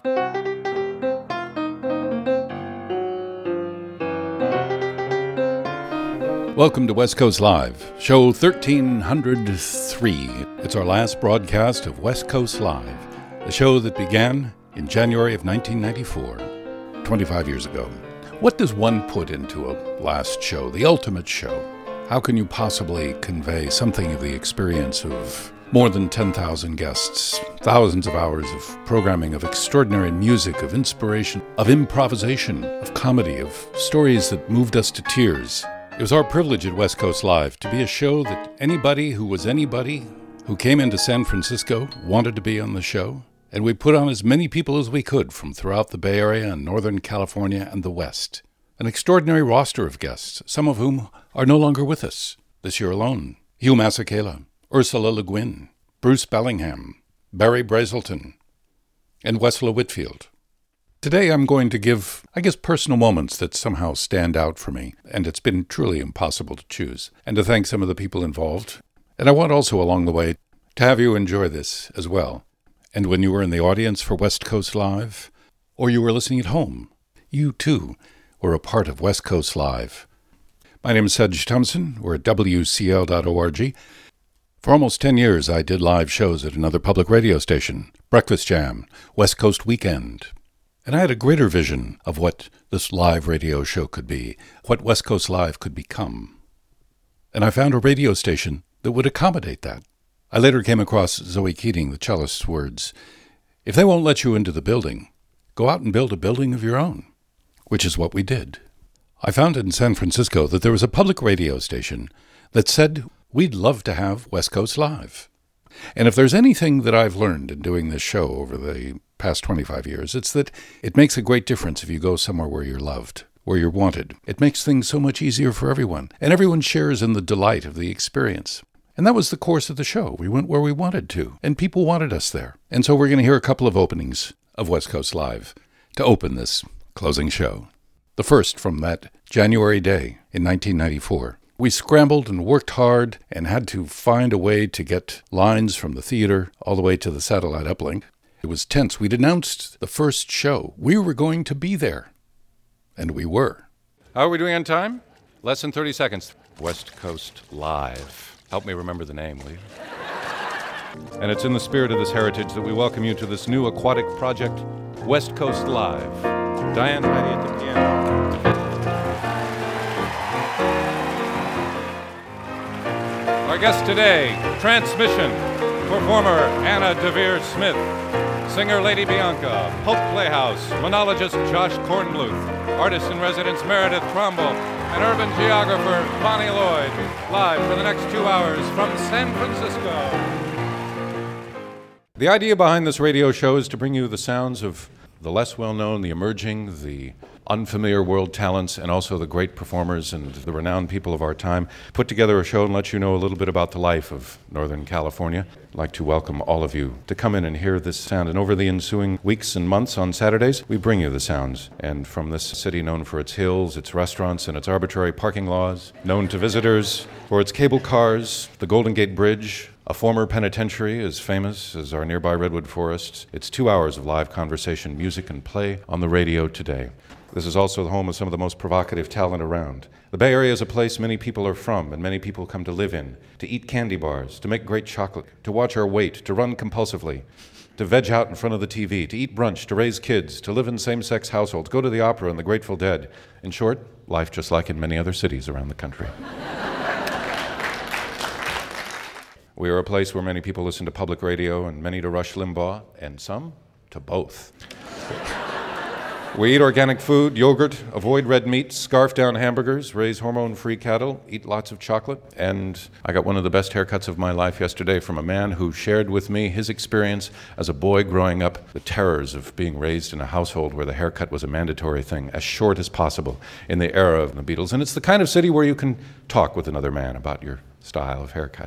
Welcome to West Coast Live, show 1303. It's our last broadcast of West Coast Live, a show that began in January of 1994, 25 years ago. What does one put into a last show, the ultimate show? How can you possibly convey something of the experience of more than 10,000 guests, thousands of hours of programming, of extraordinary music, of inspiration, of improvisation, of comedy, of stories that moved us to tears? It was our privilege at West Coast Live to be a show that anybody who was anybody who came into San Francisco wanted to be on the show, and we put on as many people as we could from throughout the Bay Area and Northern California and the West. An extraordinary roster of guests, some of whom are no longer with us this year alone. Hugh Masekela, Ursula Le Guin, Bruce Bellingham, Barry Brazelton, and Wessela Whitfield. Today I'm going to give, personal moments that somehow stand out for me, and it's been truly impossible to choose, and to thank some of the people involved. And I want also along the way to have you enjoy this as well. And when you were in the audience for West Coast Live, or you were listening at home, you too were a part of West Coast Live. My name is Sedge Thompson. We're at WCL.org. For almost 10 years I did live shows at another public radio station, Breakfast Jam, West Coast Weekend. And I had a greater vision of what this live radio show could be, what West Coast Live could become. And I found a radio station that would accommodate that. I later came across Zoe Keating, the cellist's words, "If they won't let you into the building, go out and build a building of your own," which is what we did. I found in San Francisco that there was a public radio station that said, "We'd love to have West Coast Live." And if there's anything that I've learned in doing this show over the past 25 years, it's that it makes a great difference if you go somewhere where you're loved, where you're wanted. It makes things so much easier for everyone, and everyone shares in the delight of the experience. And that was the course of the show. We went where we wanted to, and people wanted us there. And so we're going to hear a couple of openings of West Coast Live to open this closing show. The first from that January day in 1994. We scrambled and worked hard and had to find a way to get lines from the theater all the way to the satellite uplink. It was tense. We'd announced the first show. We were going to be there. And we were. How are we doing on time? Less than 30 seconds. West Coast Live. Help me remember the name, will you? And it's in the spirit of this heritage that we welcome you to this new aquatic project, West Coast Live. Diane Heidi at the piano. Our guest today, transmission, performer Anna Devere Smith, singer Lady Bianca, Pulp Playhouse, monologist Josh Kornbluth, artist-in-residence Meredith Tromble, and urban geographer Bonnie Lloyd, live for the next 2 hours from San Francisco. The idea behind this radio show is to bring you the sounds of the less well-known, the emerging, the unfamiliar world talents, and also the great performers and the renowned people of our time. Put together a show and let you know a little bit about the life of Northern California. I'd like to welcome all of you to come in and hear this sound. And over the ensuing weeks and months on Saturdays, we bring you the sounds. And from this city known for its hills, its restaurants, and its arbitrary parking laws, known to visitors for its cable cars, the Golden Gate Bridge, a former penitentiary as famous as our nearby redwood forests. It's 2 hours of live conversation, music, and play on the radio today. This is also the home of some of the most provocative talent around. The Bay Area is a place many people are from and many people come to live in, to eat candy bars, to make great chocolate, to watch our weight, to run compulsively, to veg out in front of the TV, to eat brunch, to raise kids, to live in same-sex households, go to the opera and the Grateful Dead. In short, life just like in many other cities around the country. We are a place where many people listen to public radio and many to Rush Limbaugh, and some to both. We eat organic food, yogurt, avoid red meat, scarf down hamburgers, raise hormone-free cattle, eat lots of chocolate, and I got one of the best haircuts of my life yesterday from a man who shared with me his experience as a boy growing up, the terrors of being raised in a household where the haircut was a mandatory thing, as short as possible in the era of the Beatles. And it's the kind of city where you can talk with another man about your style of haircut.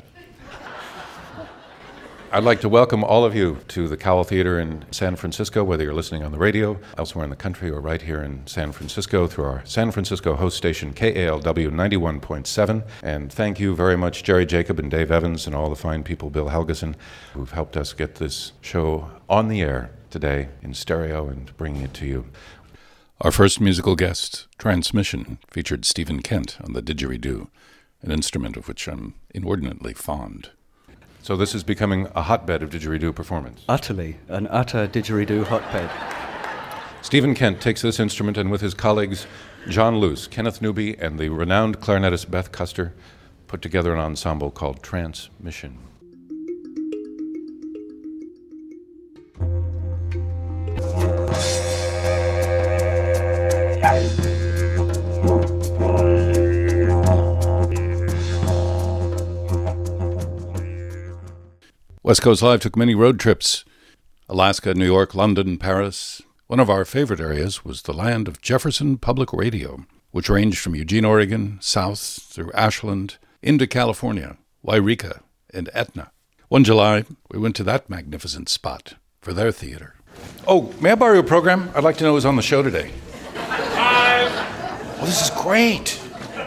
I'd like to welcome all of you to the Cowell Theater in San Francisco, whether you're listening on the radio, elsewhere in the country, or right here in San Francisco through our San Francisco host station, KALW 91.7. And thank you very much, Jerry Jacob and Dave Evans and all the fine people, Bill Helgeson, who've helped us get this show on the air today in stereo and bringing it to you. Our first musical guest, Transmission, featured Stephen Kent on the didgeridoo, an instrument of which I'm inordinately fond. So this is becoming a hotbed of didgeridoo performance. Utterly, an utter didgeridoo hotbed. Stephen Kent takes this instrument and with his colleagues John Luce, Kenneth Newby, and the renowned clarinetist Beth Custer put together an ensemble called Transmission. West Coast Live took many road trips. Alaska, New York, London, Paris. One of our favorite areas was the land of Jefferson Public Radio, which ranged from Eugene, Oregon, south through Ashland, into California, Wairika, and Etna. One July, we went to that magnificent spot for their theater. Oh, may I borrow your program? I'd like to know who's on the show today. Hi. Oh, this is great.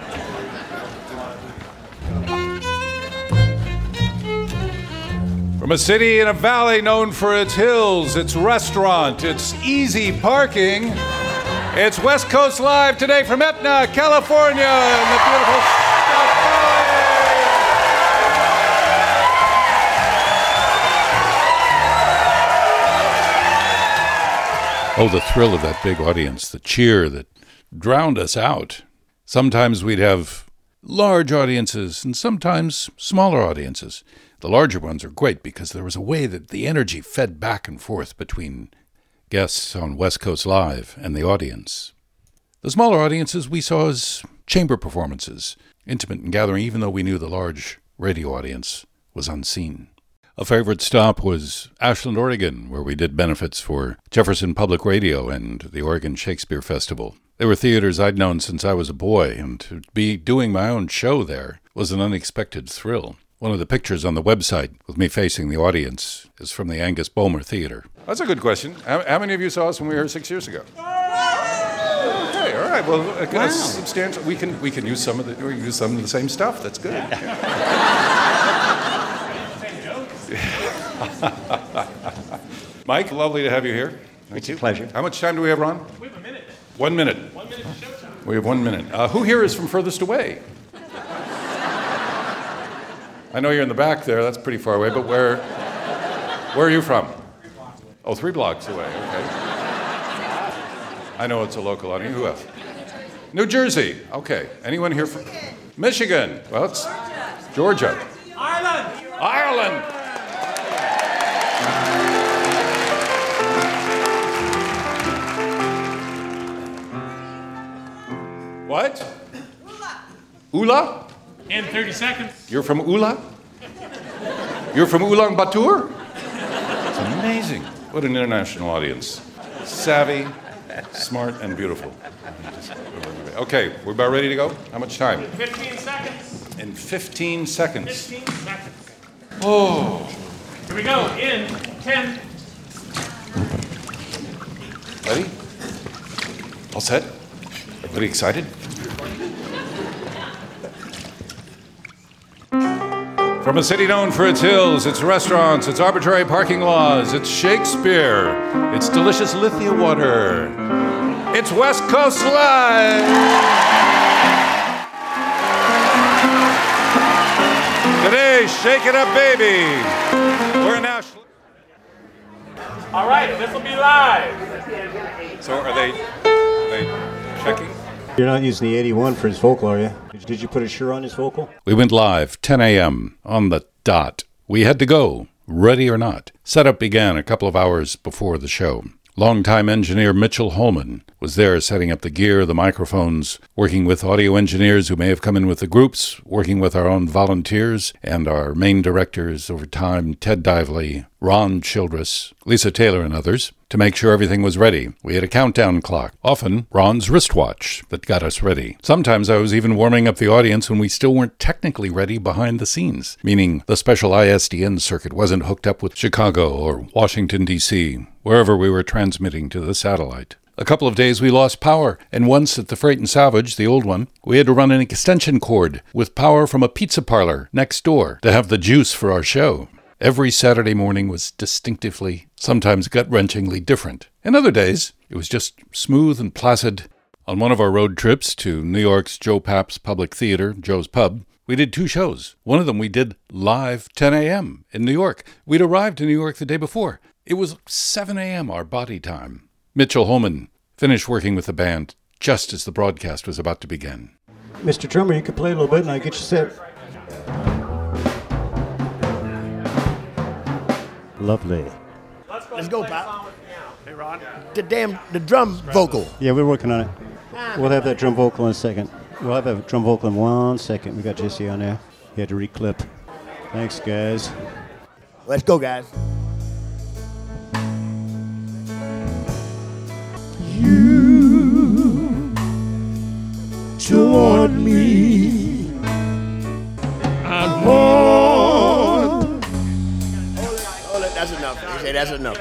From a city in a valley known for its hills, its restaurant, its easy parking, it's West Coast Live today from Etna, California, in the beautiful South Valley. Oh, the thrill of that big audience, the cheer that drowned us out. Sometimes we'd have large audiences and sometimes smaller audiences. The larger ones are great because there was a way that the energy fed back and forth between guests on West Coast Live and the audience. The smaller audiences we saw as chamber performances, intimate and gathering, even though we knew the large radio audience was unseen. A favorite stop was Ashland, Oregon, where we did benefits for Jefferson Public Radio and the Oregon Shakespeare Festival. They were theaters I'd known since I was a boy, and to be doing my own show there was an unexpected thrill. One of the pictures on the website with me facing the audience is from the Angus Bomer Theater. That's a good question. How many of you saw us when we were here 6 years ago? Okay, all right. Well, that's substantial. We can use some of the same stuff. That's good. Mike, lovely to have you here. Thank you. It's a pleasure. How much time do we have, Ron? We have a minute. 1 minute. 1 minute showtime. We have 1 minute. Who here is from furthest away? I know you're in the back there. That's pretty far away. But where are you from? 3 blocks away. Oh, 3 blocks away. Okay. I know it's a local audience. Who else? New Jersey. Okay. Anyone here from Michigan? Well, it's Georgia. Ireland. What? Ula? In 30 seconds. You're from Ula? You're from Ulaanbaatar? It's amazing. What an international audience. Savvy, smart, and beautiful. Okay, we're about ready to go? How much time? 15 seconds. In 15 seconds. 15 seconds. Oh. Here we go. In 10. Ready? All set? Everybody excited? From a city known for its hills, its restaurants, its arbitrary parking laws, its Shakespeare, its delicious Lithia water, it's West Coast Live! Today, shake it up, baby! We're now... All right, this will be live. So are they checking? You're not using the 81 for his vocal, are you? Did you put a sure on his vocal? We went live, 10 a.m., on the dot. We had to go, ready or not. Setup began a couple of hours before the show. Longtime engineer Mitchell Holman was there setting up the gear, the microphones, working with audio engineers who may have come in with the groups, working with our own volunteers and our main directors over time, Ted Dively, Ron Childress, Lisa Taylor, and others, to make sure everything was ready. We had a countdown clock, often Ron's wristwatch, that got us ready. Sometimes I was even warming up the audience when we still weren't technically ready behind the scenes, meaning the special ISDN circuit wasn't hooked up with Chicago or Washington, D.C., wherever we were transmitting to the satellite. A couple of days we lost power, and once at the Freight and Salvage, the old one, we had to run an extension cord with power from a pizza parlor next door to have the juice for our show. Every Saturday morning was distinctively, sometimes gut-wrenchingly different. And other days, it was just smooth and placid. On one of our road trips to New York's Joe Papp's Public Theater, Joe's Pub, we did 2 shows. One of them we did live 10 a.m. in New York. We'd arrived in New York the day before. It was 7 a.m. our body time. Mitchell Holman finished working with the band just as the broadcast was about to begin. Mr. Drummer, you could play a little bit and I get you set. Lovely. Let's go, Pop. Hey, Ron. The drum vocal. Yeah, we're working on it. We'll have that drum vocal in a second. We'll have that drum vocal in 1 second. We got Jesse on there. He had to reclip. Thanks, guys. Let's go, guys. You toward me. I want. Hold it. That's enough. They say that's enough.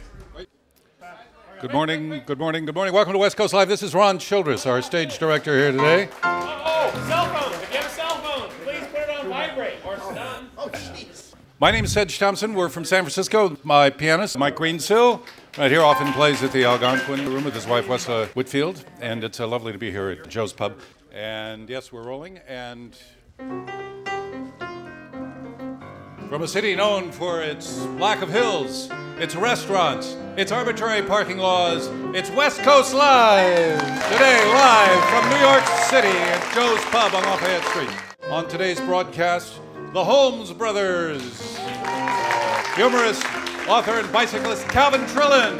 Good morning, good morning, good morning. Welcome to West Coast Live. This is Ron Childress, our stage director here today. Oh, cell phone. If you have a cell phone, please put it on vibrate or stun. Oh, jeez. My name is Sedge Thompson. We're from San Francisco. My pianist, Mike Greensill, right here, often plays at the Algonquin room with his wife, Wessa Whitfield. And it's lovely to be here at Joe's Pub. And yes, we're rolling. And from a city known for its lack of hills, its restaurants, its arbitrary parking laws, it's West Coast Live! Today, live from New York City at Joe's Pub on Lafayette Street. On today's broadcast, the Holmes brothers, humorist, author, and bicyclist Calvin Trillin,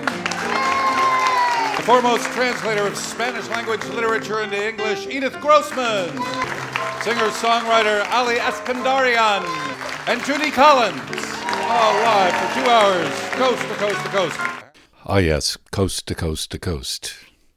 the foremost translator of Spanish language literature into English, Edith Grossman, singer-songwriter Ali Eskandarian, and Judy Collins, all live for 2 hours, coast to coast to coast. Ah yes, coast to coast to coast.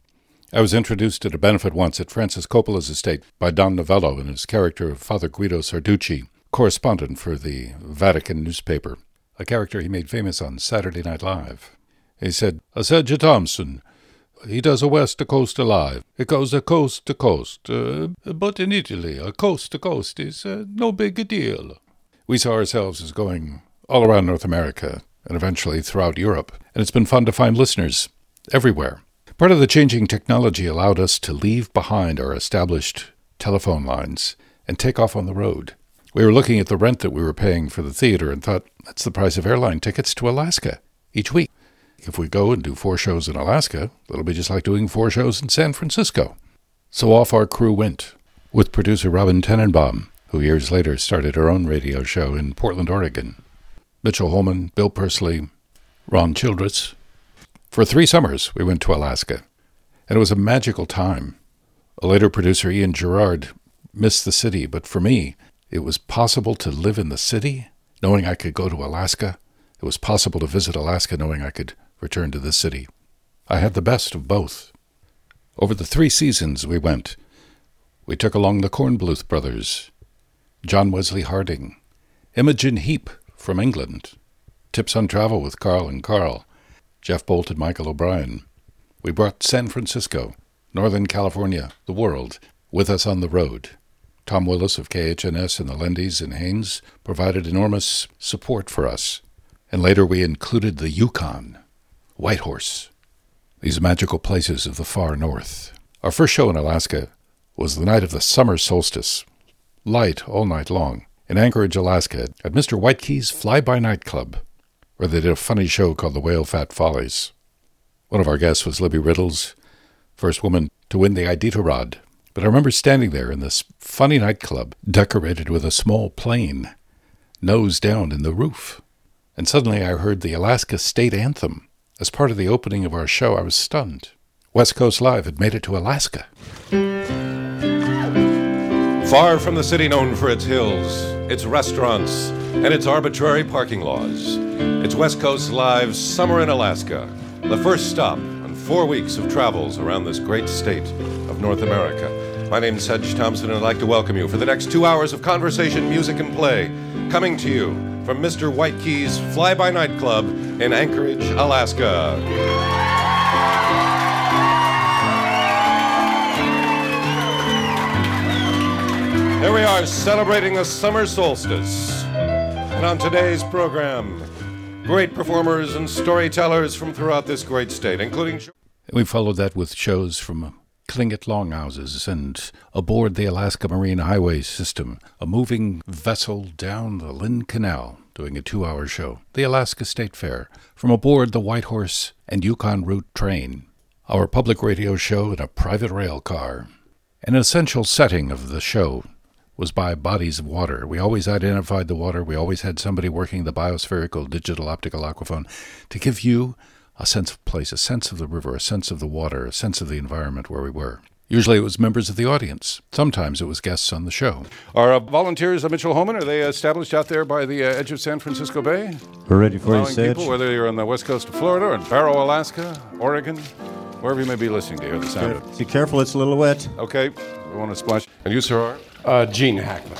I was introduced at a benefit once at Francis Coppola's estate by Don Novello in his character of Father Guido Sarducci, correspondent for the Vatican newspaper, a character he made famous on Saturday Night Live. He said, Sedge Thompson, he does a West to Coast Alive. It goes a coast to coast, but in Italy, a coast to coast is no big deal. We saw ourselves as going all around North America and eventually throughout Europe, and it's been fun to find listeners everywhere. Part of the changing technology allowed us to leave behind our established telephone lines and take off on the road. We were looking at the rent that we were paying for the theater and thought, that's the price of airline tickets to Alaska each week. If we go and do 4 shows in Alaska, it'll be just like doing 4 shows in San Francisco. So off our crew went, with producer Robin Tenenbaum, who years later started her own radio show in Portland, Oregon. Mitchell Holman, Bill Pursley, Ron Childress. For 3 summers, we went to Alaska, and it was a magical time. A later producer, Ian Gerard, missed the city, but for me, it was possible to live in the city, knowing I could go to Alaska. It was possible to visit Alaska, knowing I could return to the city. I had the best of both. Over the 3 seasons we went, we took along the Kornbluth brothers, John Wesley Harding, Imogen Heap from England, Tips on Travel with Carl and Carl, Jeff Bolt and Michael O'Brien. We brought San Francisco, Northern California, the world, with us on the road. Tom Willis of KHNS and the Lendys in Haines provided enormous support for us. And later we included the Yukon, Whitehorse, these magical places of the far north. Our first show in Alaska was the night of the summer solstice, light all night long, in Anchorage, Alaska, at Mr. Whitekey's Fly-By Nightclub, where they did a funny show called the Whale Fat Follies. One of our guests was Libby Riddles, first woman to win the Iditarod. But I remember standing there in this funny nightclub, decorated with a small plane, nose down in the roof. And suddenly I heard the Alaska State Anthem. As part of the opening of our show, I was stunned. West Coast Live had made it to Alaska. Far from the city known for its hills, its restaurants, and its arbitrary parking laws, it's West Coast Live's Summer in Alaska, the first stop on 4 weeks of travels around this great state of North America. My name's Sedge Thompson, and I'd like to welcome you for the next 2 hours of conversation, music, and play, coming to you from Mr. Whitekey's Fly-By Nightclub in Anchorage, Alaska. Here we are celebrating the summer solstice. And on today's program, great performers and storytellers from throughout this great state, including... We followed that with shows from Tlingit Longhouses and aboard the Alaska Marine Highway System, a moving vessel down the Lynn Canal, doing a 2-hour show. The Alaska State Fair, from aboard the Whitehorse and Yukon Route train. Our public radio show in a private rail car. An essential setting of the show was by bodies of water. We always identified the water. We always had somebody working the biospherical digital optical aquaphone to give you a sense of place, a sense of the river, a sense of the water, a sense of the environment where we were. Usually it was members of the audience. Sometimes it was guests on the show. Our volunteers, Mitchell Holman, are they established out there by the edge of San Francisco Bay? We're ready for you, Allowing Sedge. people, whether you're on the west coast of Florida or in Barrow, Alaska, Oregon, wherever you may be listening to hear the sound of it. Be careful, it's a little wet. Okay, we want to splash. And you, sir, are? Gene Hackman.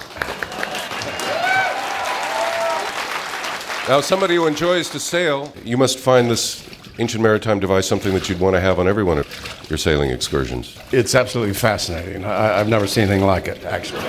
Now, somebody who enjoys to sail, you must find this ancient maritime device something that you'd want to have on every one of your sailing excursions. It's absolutely fascinating. I've never seen anything like it, actually.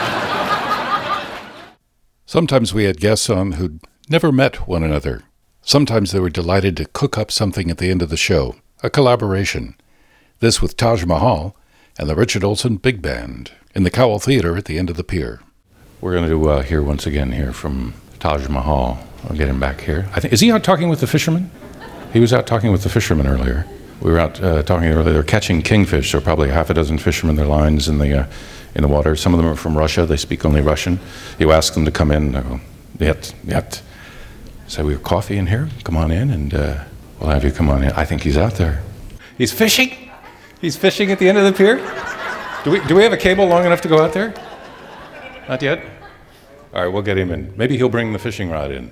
Sometimes we had guests on who'd never met one another. Sometimes they were delighted to cook up something at the end of the show, a collaboration. This with Taj Mahal and the Richard Olson Big Band in the Cowell Theater at the end of the pier. We're going to hear once again here from Taj Mahal. I'll get him back here. Is he out talking with the fishermen? He was out talking with the fishermen earlier. We were out talking earlier. They're catching kingfish. There are probably half a dozen fishermen. Their lines in the water. Some of them are from Russia. They speak only Russian. You ask them to come in. They go, yet. Say, we have coffee in here. Come on in, and we'll have you come on in. I think he's out there. He's fishing. He's fishing at the end of the pier. Do we have a cable long enough to go out there? Not yet. All right, we'll get him in. Maybe he'll bring the fishing rod in.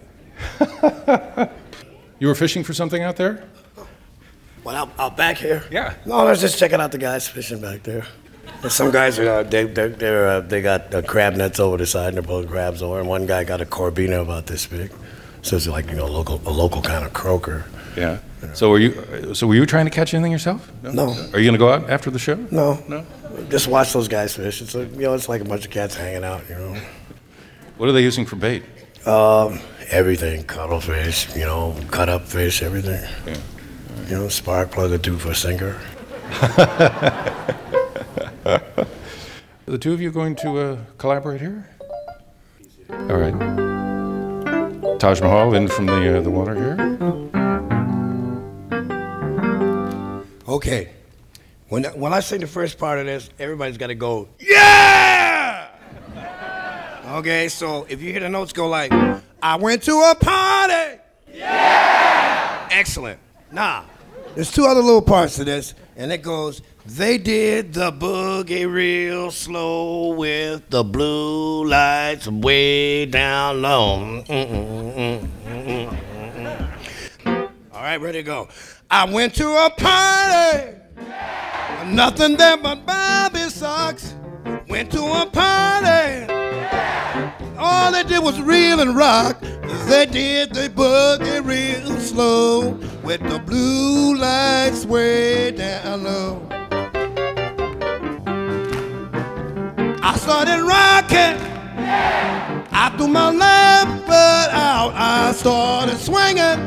You were fishing for something out there? Well, out back here? Yeah. No, I was just checking out the guys fishing back there. And some guys, they got crab nets over the side, and they're pulling crabs over. And one guy got a corbina about this big. So it's like, a local kind of croaker. Yeah. So were you trying to catch anything yourself? No. Are you going to go out after the show? No. No. Just watch those guys fish. It's it's like a bunch of cats hanging out. What are they using for bait? Everything, cuttlefish, cut up fish, everything. Yeah. Spark plug or two for a sinker. The two of you going to collaborate here? All right. Taj Mahal in from the water here. Okay. When I sing the first part of this, everybody's got to go, yeah! Okay, so if you hear the notes go like, I went to a party! Yeah! Excellent. Now, there's two other little parts to this, and it goes, they did the boogie real slow with the blue lights way down low. All right, ready to go. I went to a party. Nothing there but Bobby socks. Went to a party. All they did was reel and rock. They did the boogie real slow with the blue lights way down low. I started rocking. I threw my left foot out. I started swinging.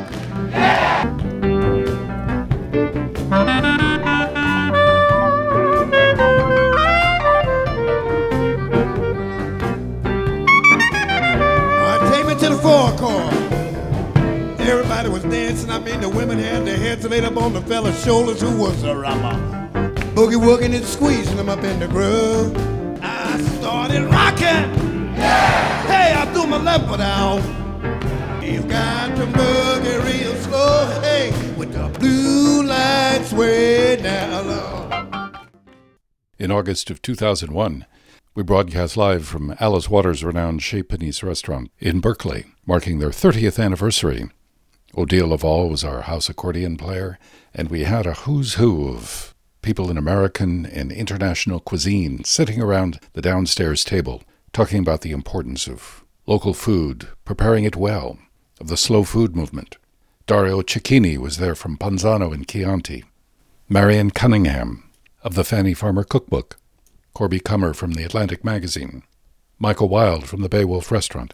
To the forecourt. Everybody was dancing. The women had their heads laid up on the fella's shoulders who was a rapper. Boogie woogie and squeezing them up in the groove. I started rocking. Yeah. Hey, I threw my left foot out. You got to boogie real slow. Hey, with the blue lights way down low. In August of 2001, we broadcast live from Alice Waters' renowned Chez Panisse restaurant in Berkeley, marking their 30th anniversary. Odile Laval was our house accordion player, and we had a who's who of people in American and international cuisine sitting around the downstairs table, talking about the importance of local food, preparing it well, of the slow food movement. Dario Cecchini was there from Panzano in Chianti. Marion Cunningham of the Fanny Farmer Cookbook. Corby Cummer from The Atlantic Magazine, Michael Wilde from the Beowulf Restaurant,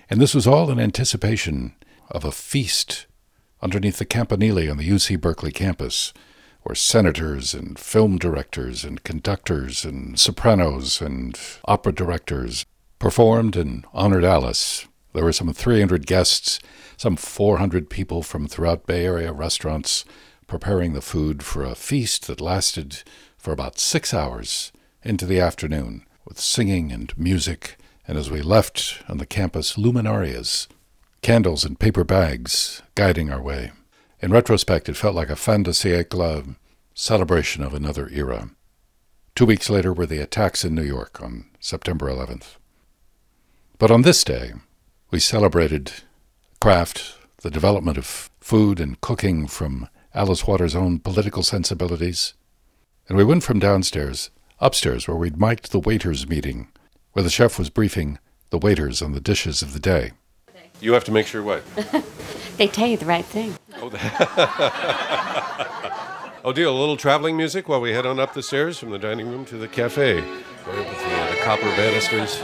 And this was all in anticipation of a feast underneath the Campanile on the UC Berkeley campus, where senators and film directors and conductors and sopranos and opera directors performed and honored Alice. There were some 300 guests, some 400 people from throughout Bay Area restaurants preparing the food for a feast that lasted for about 6 hours into the afternoon, with singing and music, and as we left on the campus, luminarias, candles and paper bags guiding our way. In retrospect, it felt like a fin de siècle celebration of another era. 2 weeks later were the attacks in New York on September 11th. But on this day, we celebrated craft, the development of food and cooking from Alice Waters' own political sensibilities. And we went from downstairs, upstairs, where we'd mic'd the waiters' meeting, where the chef was briefing the waiters on the dishes of the day. You have to make sure what? They tell you the right thing. Oh, deal, a little traveling music while we head on up the stairs from the dining room to the cafe. Right with the copper banisters.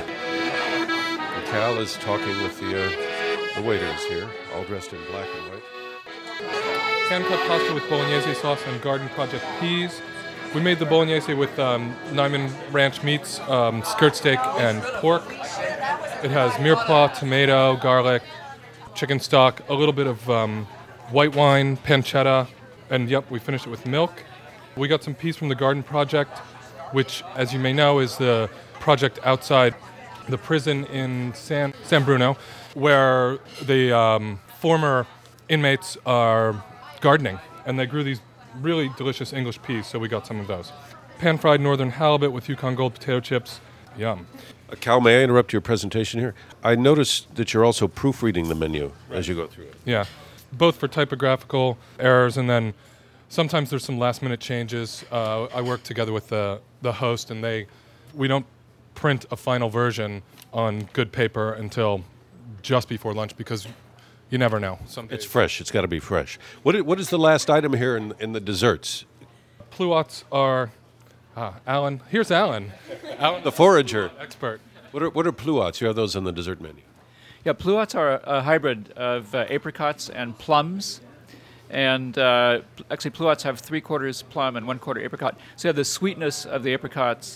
And Cal is talking with the waiters here, all dressed in black and white. Hand-cut pasta with bolognese sauce and Garden Project peas. We made the bolognese with Nyman Ranch meats, skirt steak, and pork. It has mirepoix, tomato, garlic, chicken stock, a little bit of white wine, pancetta, and we finished it with milk. We got some peas from the Garden Project, which, as you may know, is the project outside the prison in San Bruno, where the former inmates are gardening, and they grew these really delicious English peas, so we got some of those. Pan-fried northern halibut with Yukon Gold potato chips. Yum. Cal, may I interrupt your presentation here? I noticed that you're also proofreading the menu as you go through it. Yeah, both for typographical errors, and then sometimes there's some last-minute changes. I work together with the host, and we don't print a final version on good paper until just before lunch, because you never know. It's fresh. It's got to be fresh. What is the last item here in the desserts? Pluots are... Alan. Here's Alan. Alan, the forager. Expert. What are pluots? You have those on the dessert menu. Yeah, pluots are a hybrid of apricots and plums. And actually, pluots have 3/4 plum and 1/4 apricot. So you have the sweetness of the apricots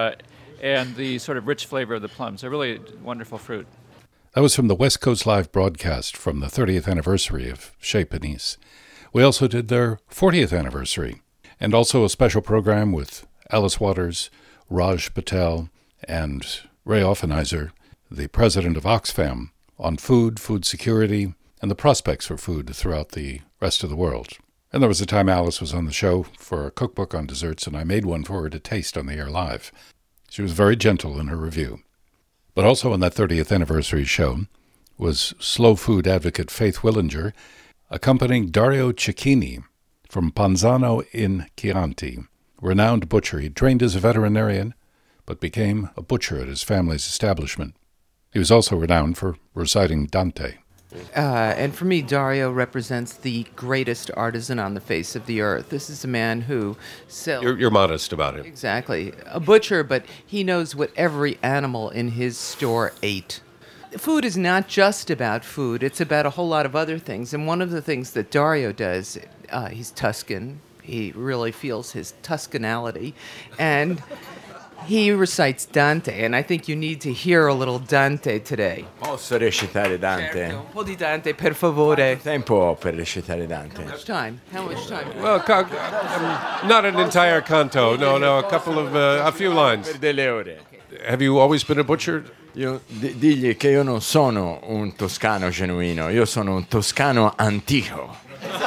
and the sort of rich flavor of the plums. They're really wonderful fruit. That was from the West Coast Live broadcast from the 30th anniversary of Chez Panisse. We also did their 40th anniversary, and also a special program with Alice Waters, Raj Patel, and Ray Offenheiser, the president of Oxfam, on food security, and the prospects for food throughout the rest of the world. And there was a time Alice was on the show for a cookbook on desserts, and I made one for her to taste on the air live. She was very gentle in her review. But also on that 30th anniversary show was slow food advocate Faith Willinger, accompanying Dario Cecchini from Panzano in Chianti, renowned butcher. He trained as a veterinarian, but became a butcher at his family's establishment. He was also renowned for reciting Dante. And for me, Dario represents the greatest artisan on the face of the earth. This is a man who sells... You're modest about it. Exactly. A butcher, but he knows what every animal in his store ate. Food is not just about food. It's about a whole lot of other things. And one of the things that Dario does, he's Tuscan. He really feels his Tuscanality. And he recites Dante, and I think you need to hear a little Dante today. Posso recitare Dante? Certo. Un po' di Dante, per favore. Quanto tempo ho per recitare Dante? How much time? Well, not an entire canto. No, a few lines. Per delle ore. Have you always been a butcher? Digli che io non sono un toscano genuino, io sono un toscano antico.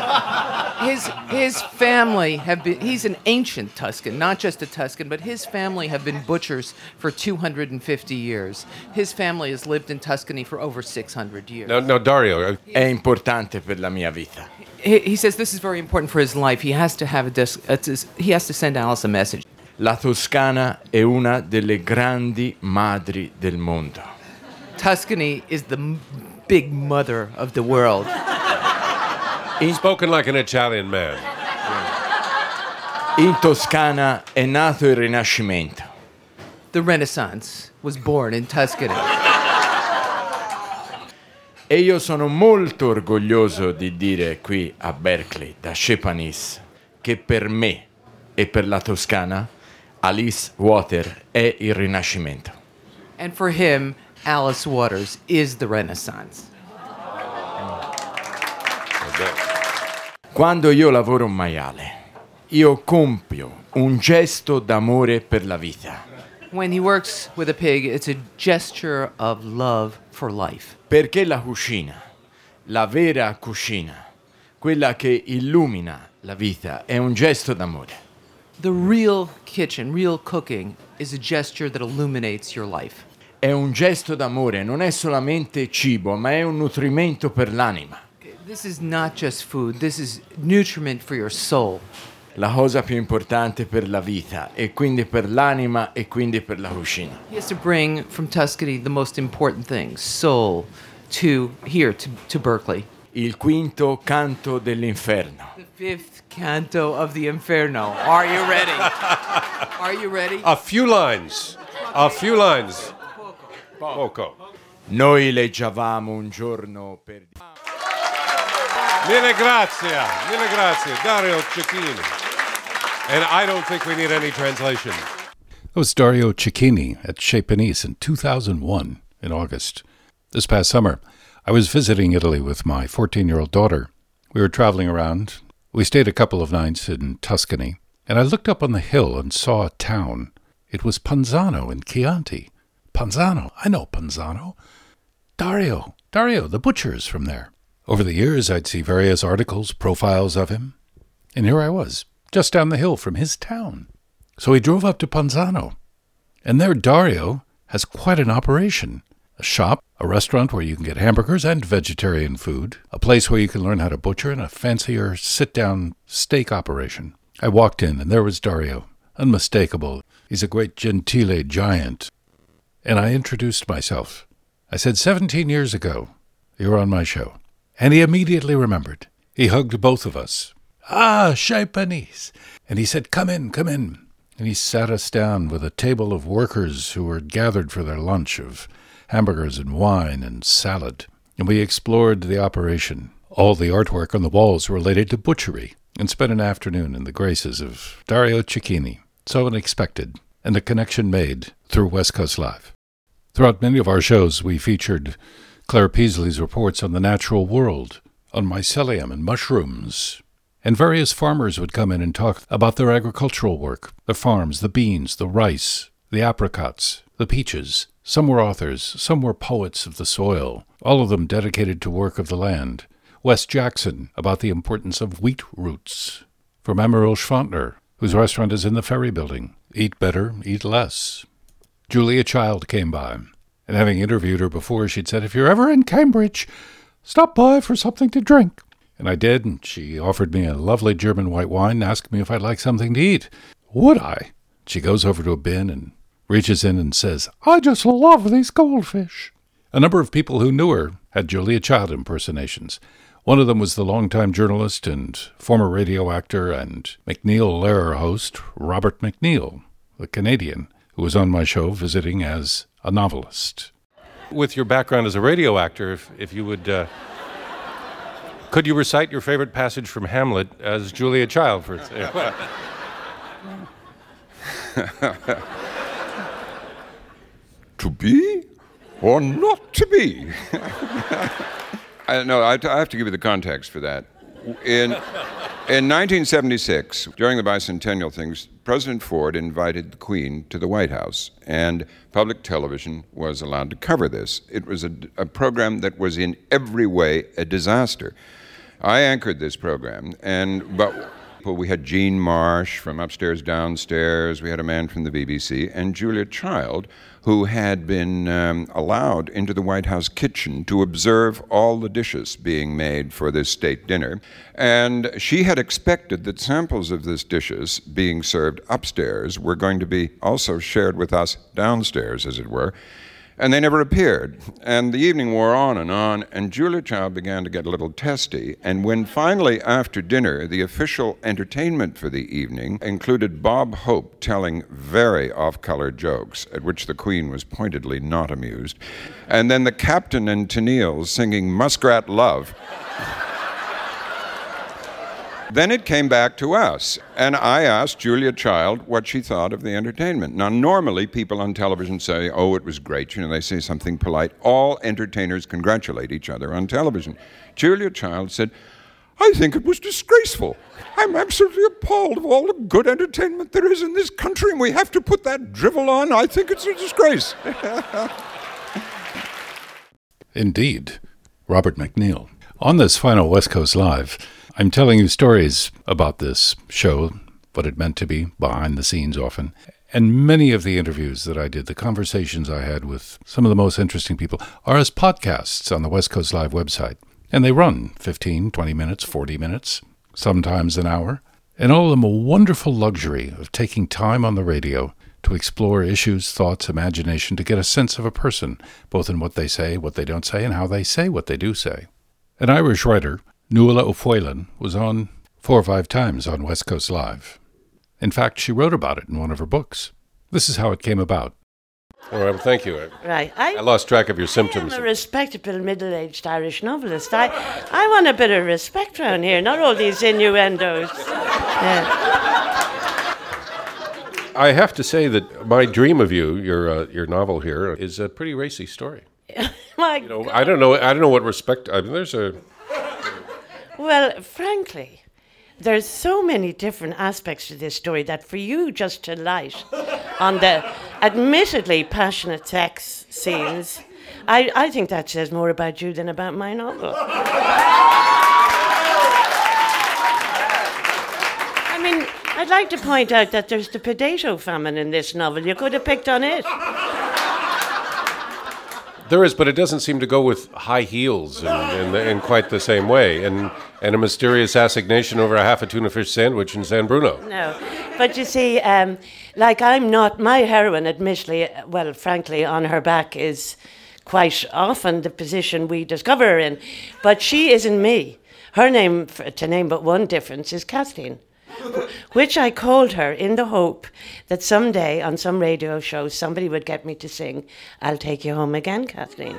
His family have been, he's an ancient Tuscan, not just a Tuscan, but his family have been butchers for 250 years. His family has lived in Tuscany for over 600 years. Now Dario. È importante per la mia vita. He says this is very important for his life. He has to have he has to send Alice a message. La Toscana è una delle grandi madri del mondo. Tuscany is the big mother of the world. Spoken like an Italian man. In Toscana è nato il Rinascimento. The Renaissance was born in Tuscany. E io sono molto orgoglioso di dire qui a Berkeley, da Chez Panisse, che per me e per la Toscana, Alice Water è il Rinascimento. And for him, Alice Waters is the Renaissance. Quando io lavoro un maiale, io compio un gesto d'amore per la vita. When he works with a pig, it's a gesture of love for life. Perché la cucina, la vera cucina, quella che illumina la vita, è un gesto d'amore. The real kitchen, real cooking, is a gesture that illuminates your life. È un gesto d'amore, non è solamente cibo, ma è un nutrimento per l'anima. This is not just food, this is nutriment for your soul. La cosa più importante per la vita, e quindi per l'anima, e quindi per la cucina. He has to bring from Tuscany the most important things, soul, to here, to Berkeley. Il quinto canto dell'inferno. The fifth canto of the Inferno. Are you ready? Are you ready? A few lines. A few lines. Poco. Noi leggiavamo un giorno per... Mille grazie, Dario Cecchini. And I don't think we need any translation. That was Dario Cecchini at Chez Panisse in 2001 in August. This past summer, I was visiting Italy with my 14-year-old daughter. We were traveling around. We stayed a couple of nights in Tuscany, and I looked up on the hill and saw a town. It was Panzano in Chianti. Panzano, I know Panzano. Dario, the butcher is from there. Over the years, I'd see various articles, profiles of him, and here I was, just down the hill from his town. So we drove up to Panzano, and there Dario has quite an operation. A shop, a restaurant where you can get hamburgers and vegetarian food, a place where you can learn how to butcher, and a fancier sit-down steak operation. I walked in, and there was Dario, unmistakable. He's a great gentile giant. And I introduced myself. I said, 17 years ago, you were on my show. And he immediately remembered. He hugged both of us. Ah, Chez Panisse. And he said, come in. And he sat us down with a table of workers who were gathered for their lunch of hamburgers and wine and salad. And we explored the operation. All the artwork on the walls related to butchery, and spent an afternoon in the graces of Dario Cecchini. So unexpected, and a connection made through West Coast Live. Throughout many of our shows, we featured Claire Peasley's reports on the natural world, on mycelium and mushrooms. And various farmers would come in and talk about their agricultural work, the farms, the beans, the rice, the apricots, the peaches. Some were authors, some were poets of the soil, all of them dedicated to work of the land. Wes Jackson about the importance of wheat roots. From Amaryl Schwantner, whose restaurant is in the Ferry Building. Eat better, eat less. Julia Child came by, and having interviewed her before, she'd said, if you're ever in Cambridge, stop by for something to drink. And I did, and she offered me a lovely German white wine and asked me if I'd like something to eat. Would I? She goes over to a bin and reaches in and says, I just love these goldfish. A number of people who knew her had Julia Child impersonations. One of them was the longtime journalist and former radio actor and McNeil-Lehrer host, Robert McNeil, the Canadian, who was on my show visiting as a novelist. With your background as a radio actor, if you would... could you recite your favorite passage from Hamlet as Julia Child? To be or not to be? No, I have to give you the context for that. In 1976, during the bicentennial things, President Ford invited the Queen to the White House, and public television was allowed to cover this. It was a program that was in every way a disaster. I anchored this program, but we had Gene Marsh from Upstairs, Downstairs, we had a man from the BBC, and Julia Child, who had been allowed into the White House kitchen to observe all the dishes being made for this state dinner. And she had expected that samples of these dishes being served upstairs were going to be also shared with us downstairs, as it were. And they never appeared. And the evening wore on, and Julia Child began to get a little testy. And when finally, after dinner, the official entertainment for the evening included Bob Hope telling very off-color jokes, at which the Queen was pointedly not amused, and then the Captain and Tennille singing Muskrat Love, then it came back to us, and I asked Julia Child what she thought of the entertainment. Now, normally people on television say, oh, it was great, they say something polite. All entertainers congratulate each other on television. Julia Child said, I think it was disgraceful. I'm absolutely appalled of all the good entertainment there is in this country, and we have to put that drivel on. I think it's a disgrace. Indeed. Robert McNeil. On this final West Coast Live, I'm telling you stories about this show, what it meant to be, behind the scenes often. And many of the interviews that I did, the conversations I had with some of the most interesting people, are as podcasts on the West Coast Live website. And they run 15, 20 minutes, 40 minutes, sometimes an hour. And all of them a wonderful luxury of taking time on the radio to explore issues, thoughts, imagination, to get a sense of a person, both in what they say, what they don't say, and how they say what they do say. An Irish writer, Nuala O'Foylan, was on 4 or 5 times on West Coast Live. In fact, she wrote about it in one of her books. This is how it came about. All right, well, thank you. Right. I lost track of your symptoms. I'm a respectable middle-aged Irish novelist. I want a bit of respect around here, not all these innuendos. I have to say that my dream of you, your novel here, is a pretty racy story. My God. I don't know what respect. I mean, there's a. Well, frankly, there's so many different aspects to this story that for you just to light on the admittedly passionate sex scenes, I think that says more about you than about my novel. I mean, I'd like to point out that there's the potato famine in this novel. You could have picked on it. There is, but it doesn't seem to go with high heels in quite the same way, and a mysterious assignation over a half a tuna fish sandwich in San Bruno. No, but you see, like I'm not, my heroine, admittedly, well, frankly, on her back is quite often the position we discover her in, but she isn't me. Her name, to name but one difference, is Kathleen, which I called her in the hope that someday on some radio show somebody would get me to sing I'll Take You Home Again, Kathleen.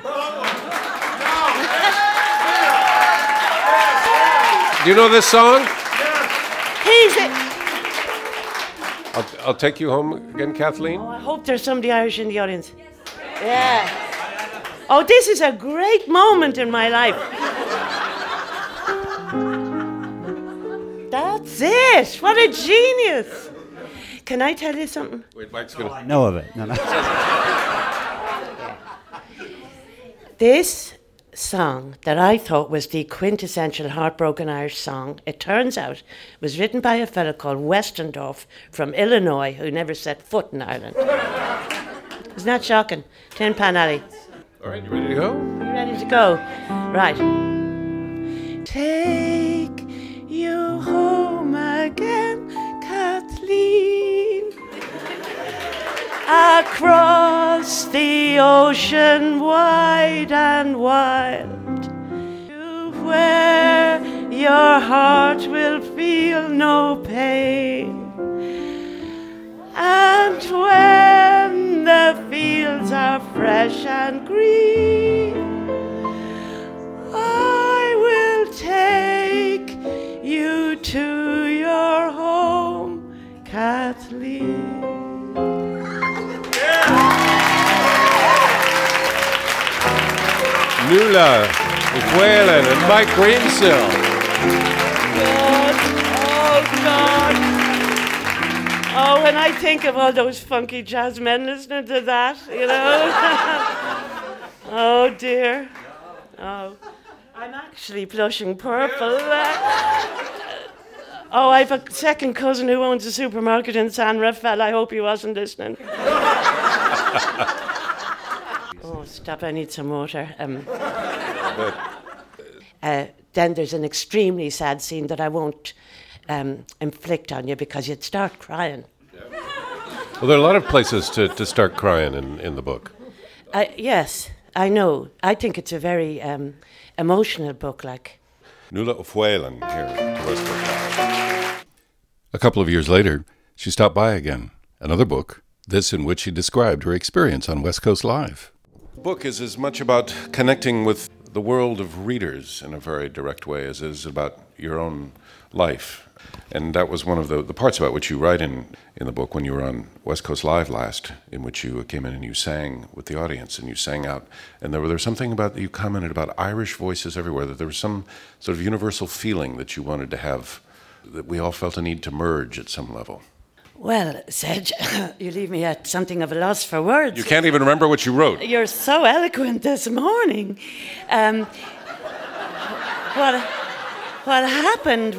Do you know this song? He's it. I'll take you home again, Kathleen. Oh, I hope there's somebody Irish in the audience. Yeah. Oh, this is a great moment in my life. That's it. What a genius. Can I tell you something? Wait, Mike's going to... I know of it. No. This song that I thought was the quintessential heartbroken Irish song, it turns out, was written by a fellow called Westendorf from Illinois who never set foot in Ireland. Isn't that shocking? Tin Pan Alley. All right, you ready to go? You ready to go? Right. Take you home again, Kathleen, across the ocean wide and wild, to where your heart will feel no pain, and when the fields are fresh and green, I will take you to your home, Kathleen. Nuala O'Foylan and Mike Greensill. God. Oh, when I think of all those funky jazz men listening to that, you know. Oh, dear. Oh, I'm actually blushing purple. Oh, I've a second cousin who owns a supermarket in San Rafael. I hope he wasn't listening. Oh, stop, I need some water. Then there's an extremely sad scene that I won't inflict on you because you'd start crying. Well, there are a lot of places to start crying in the book. Yes, I know. I think it's a very emotional book, like. Nuala O'Phelan here to West Coast Live. A couple of years later, she stopped by again. Another book, this in which she described her experience on West Coast Live. The book is as much about connecting with the world of readers in a very direct way as it is about your own life. And that was one of the parts about which you write in the book when you were on West Coast Live last, in which you came in and you sang with the audience and you sang out. And there was something about, you commented about Irish voices everywhere, that there was some sort of universal feeling that you wanted to have, that we all felt a need to merge at some level. Well, Sedge, you leave me at something of a loss for words. You can't even remember what you wrote. You're so eloquent this morning. What happened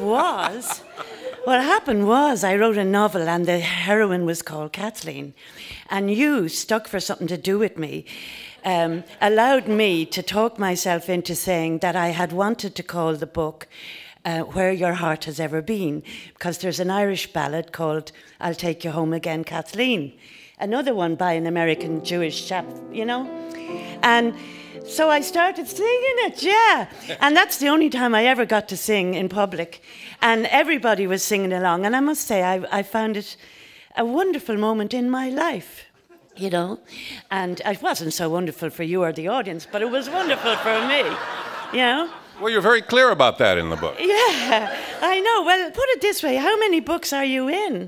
was I wrote a novel and the heroine was called Kathleen. And you, stuck for something to do with me, allowed me to talk myself into saying that I had wanted to call the book Where Your Heart Has Ever Been, because there's an Irish ballad called I'll Take You Home Again, Kathleen. Another one by an American Jewish chap, you know? And so I started singing it, yeah. And that's the only time I ever got to sing in public. And everybody was singing along. And I must say, I found it a wonderful moment in my life, you know. And it wasn't so wonderful for you or the audience, but it was wonderful for me, you know. Well, you're very clear about that in the book. Yeah, I know. Well, put it this way. How many books are you in?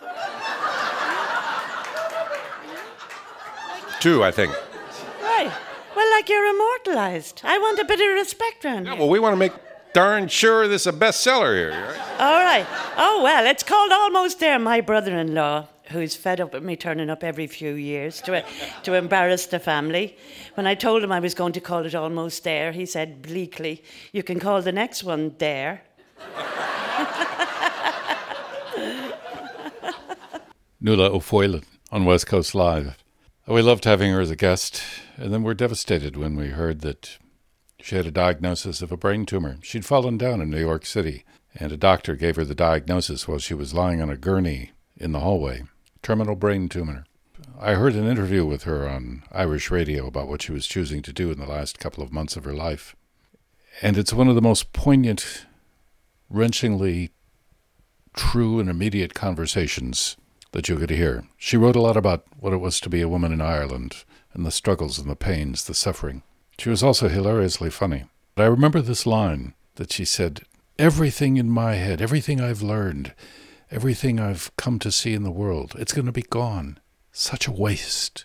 2, I think. Right. Well, like you're immortalized. I want a bit of respect around here. Well, we want to make darn sure this is a bestseller here, right? All right. Oh, well, it's called Almost There. My brother-in-law, who's fed up with me turning up every few years to embarrass the family. When I told him I was going to call it Almost There, he said bleakly, you can call the next one There. Nuala O'Phelan on West Coast Live. We loved having her as a guest, and then were devastated when we heard that she had a diagnosis of a brain tumor. She'd fallen down in New York City, and a doctor gave her the diagnosis while she was lying on a gurney in the hallway. Terminal brain tumor. I heard an interview with her on Irish radio about what she was choosing to do in the last couple of months of her life. And it's one of the most poignant, wrenchingly true and immediate conversations that you could hear. She wrote a lot about what it was to be a woman in Ireland and the struggles and the pains, the suffering. She was also hilariously funny. But I remember this line that she said, everything in my head, everything I've learned, everything I've come to see in the world, it's going to be gone. Such a waste.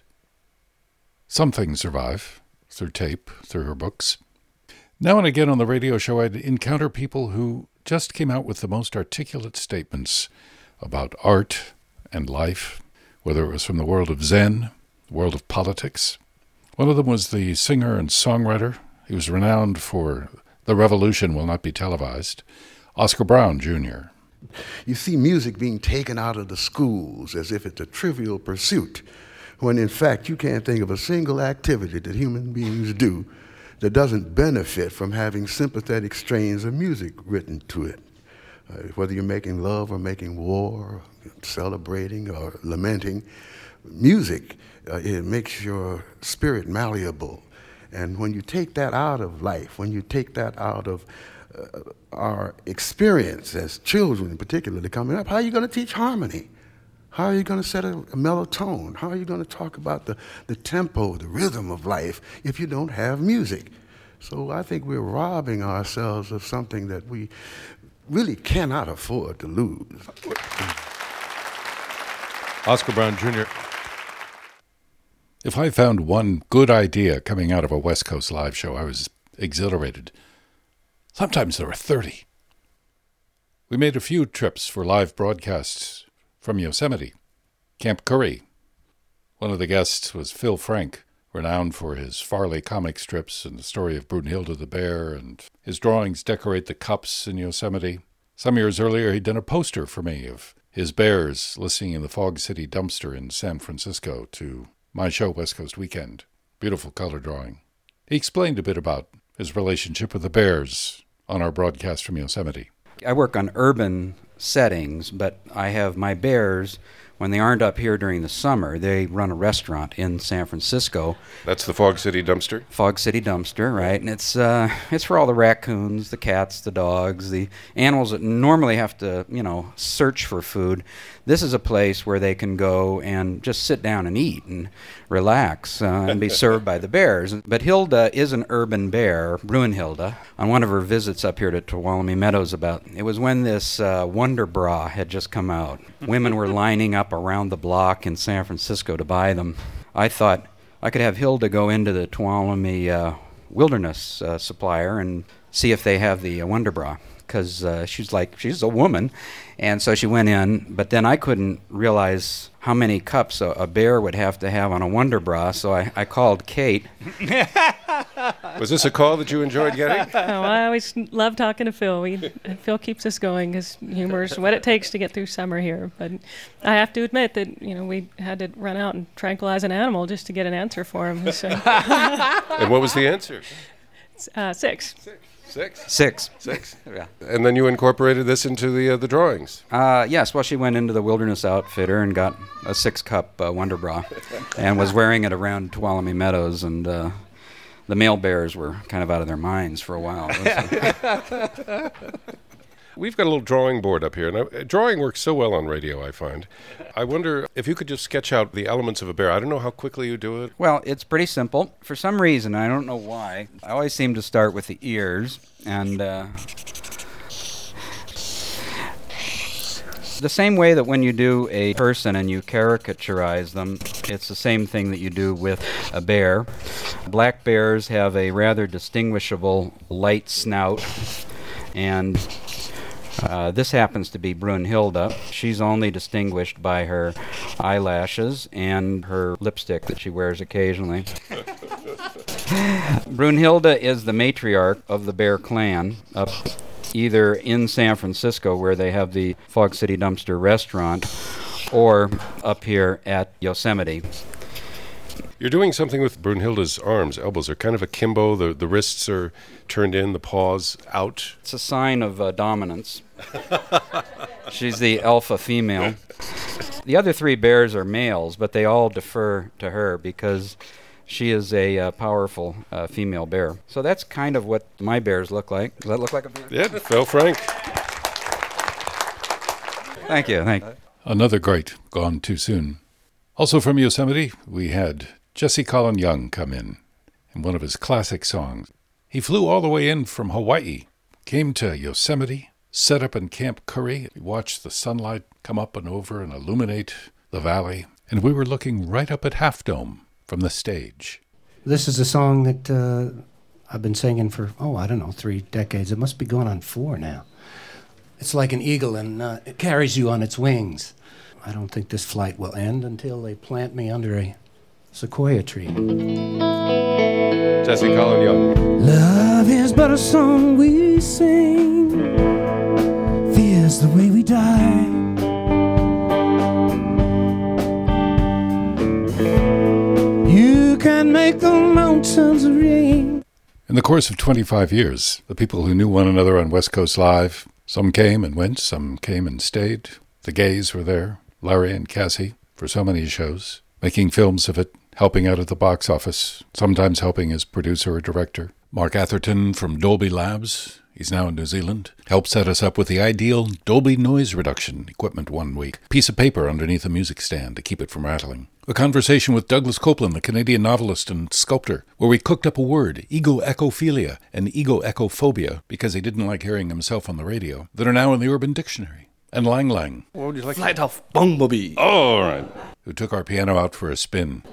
Some things survive, through tape, through her books. Now and again on the radio show, I'd encounter people who just came out with the most articulate statements about art and life, whether it was from the world of Zen, the world of politics. One of them was the singer and songwriter. He was renowned for The Revolution Will Not Be Televised, Oscar Brown, Jr. You see music being taken out of the schools as if it's a trivial pursuit, when in fact you can't think of a single activity that human beings do that doesn't benefit from having sympathetic strains of music written to it. Whether you're making love or making war, celebrating or lamenting, music, it makes your spirit malleable. And when you take that out of life, when you take that out of our experience as children, particularly coming up, how are you going to teach harmony? How are you going to set a mellow tone? How are you going to talk about the tempo, the rhythm of life if you don't have music? So I think we're robbing ourselves of something that we really cannot afford to lose. Oscar Brown Jr. If I found one good idea coming out of a West Coast Live show, I was exhilarated. Sometimes there were 30. We made a few trips for live broadcasts from Yosemite, Camp Curry. One of the guests was Phil Frank, renowned for his Farley comic strips and the story of Brunhilde the bear, and his drawings decorate the cups in Yosemite. Some years earlier, he'd done a poster for me of his bears listening in the Fog City dumpster in San Francisco to my show, West Coast Weekend. Beautiful color drawing. He explained a bit about his relationship with the bears on our broadcast from Yosemite. I work on urban settings, but I have my bears When they aren't up here during the summer, they run a restaurant in San Francisco. That's the Fog City Dumpster? Fog City Dumpster, right. And it's for all the raccoons, the cats, the dogs, the animals that normally have to, search for food. This is a place where they can go and just sit down and eat and relax and be served by the bears. But Hilda is an urban bear, Brunhilde. On one of her visits up here to Tuolumne Meadows, it was when this Wonder Bra had just come out. Women were lining up around the block in San Francisco to buy them. I thought I could have Hilda go into the Tuolumne Wilderness Supplier and see if they have the Wonder Bra, because she's a woman. And so she went in, but then I couldn't realize how many cups a bear would have to have on a Wonder Bra, so I called Kate. Was this a call that you enjoyed getting? Oh, I always love talking to Phil. Phil keeps us going because humor is what it takes to get through summer here. But I have to admit that we had to run out and tranquilize an animal just to get an answer for him. So. And what was the answer? 6. 6. Yeah. And then you incorporated this into the drawings. Yes. Well, she went into the Wilderness Outfitter and got a 6-cup Wonder Bra, and was wearing it around Tuolumne Meadows, and the male bears were kind of out of their minds for a while. We've got a little drawing board up here, and drawing works so well on radio, I find. I wonder if you could just sketch out the elements of a bear. I don't know how quickly you do it. Well, it's pretty simple. For some reason, I don't know why, I always seem to start with the ears, and the same way that when you do a person and you caricaturize them, it's the same thing that you do with a bear. Black bears have a rather distinguishable light snout, and this happens to be Brunhilde. She's only distinguished by her eyelashes and her lipstick that she wears occasionally. Brunhilde is the matriarch of the bear clan, up either in San Francisco, where they have the Fog City Dumpster restaurant, or up here at Yosemite. You're doing something with Brunhilde's arms. Elbows are kind of akimbo. The wrists are turned in, the paws out. It's a sign of dominance. She's the alpha female. The other 3 bears are males, but they all defer to her because she is a powerful female bear. So that's kind of what my bears look like. Does that look like a bear? Yeah, Phil Frank. Thank you. Another great gone too soon. Also from Yosemite, we had Jesse Colin Young come in one of his classic songs. He flew all the way in from Hawaii, came to Yosemite, set up in Camp Curry, watched the sunlight come up and over and illuminate the valley, and we were looking right up at Half Dome from the stage. This is a song that I've been singing for, 3 decades. It must be going on 4 now. It's like an eagle, and it carries you on its wings. I don't think this flight will end until they plant me under a sequoia tree. Jesse Colin Young. Love is but a song we sing, fear's the way we die. You can make the mountains ring. In the course of 25 years, the people who knew one another on West Coast Live, some came and went, some came and stayed. The Gays were there, Larry and Cassie, for so many shows, making films of it, helping out at the box office, sometimes helping as producer or director. Mark Atherton from Dolby Labs, he's now in New Zealand, helped set us up with the ideal Dolby noise reduction equipment one week. Piece of paper underneath a music stand to keep it from rattling. A conversation with Douglas Copeland, the Canadian novelist and sculptor, where we cooked up a word, egoecophilia and egoecophobia, because he didn't like hearing himself on the radio, that are now in the Urban Dictionary. And Lang Lang. What would you like? Flight of Bumblebee. Oh, all right. Who took our piano out for a spin.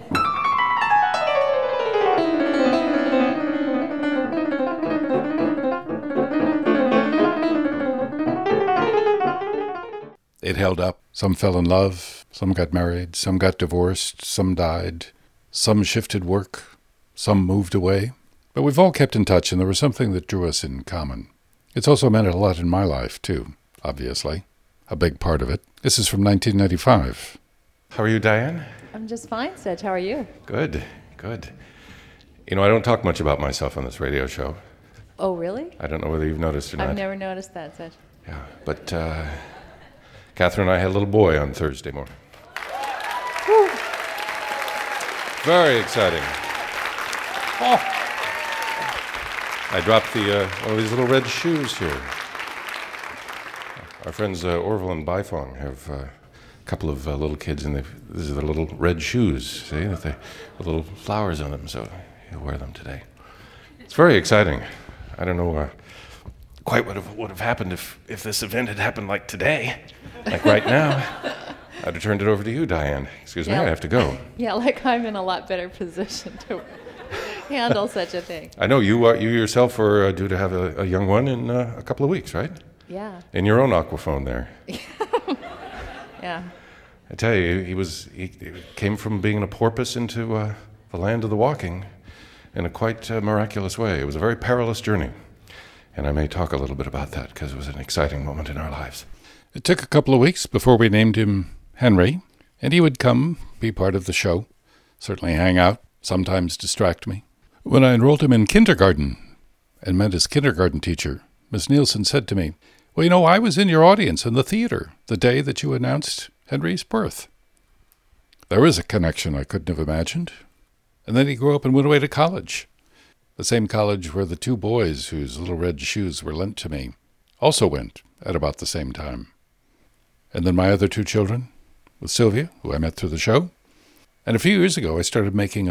It held up. Some fell in love, some got married, some got divorced, some died, some shifted work, some moved away. But we've all kept in touch, and there was something that drew us in common. It's also meant a lot in my life, too, obviously. A big part of it. This is from 1995. How are you, Diane? I'm just fine, Sedge. How are you? Good, good. You know, I don't talk much about myself on this radio show. Oh, really? I don't know whether you've noticed or not. I've never noticed that, Sedge. Yeah, but Catherine and I had a little boy on Thursday morning. Very exciting. Oh. I dropped one of these little red shoes here. Our friends Orville and Baifong have a couple of little kids, and these are their little red shoes, see, with little flowers on them, so you'll wear them today. It's very exciting. I don't know quite what would have happened if this event had happened like today, like right now. I'd have turned it over to you, Diane. Excuse me, I have to go. Yeah, like I'm in a lot better position to handle such a thing. I know you yourself are due to have a young one in a couple of weeks, right? Yeah. In your own aquaphone there. Yeah. I tell you, he came from being a porpoise into the land of the walking in a quite miraculous way. It was a very perilous journey, and I may talk a little bit about that because it was an exciting moment in our lives. It took a couple of weeks before we named him Henry, and he would come, be part of the show, certainly hang out, sometimes distract me. When I enrolled him in kindergarten and met his kindergarten teacher, Miss Nielsen said to me, "Well, you know, I was in your audience in the theater the day that you announced Henry's birth." There was a connection I couldn't have imagined. And then he grew up and went away to college. The same college where the two boys whose little red shoes were lent to me also went at about the same time. And then my other two children, with Sylvia, who I met through the show. And a few years ago I started making a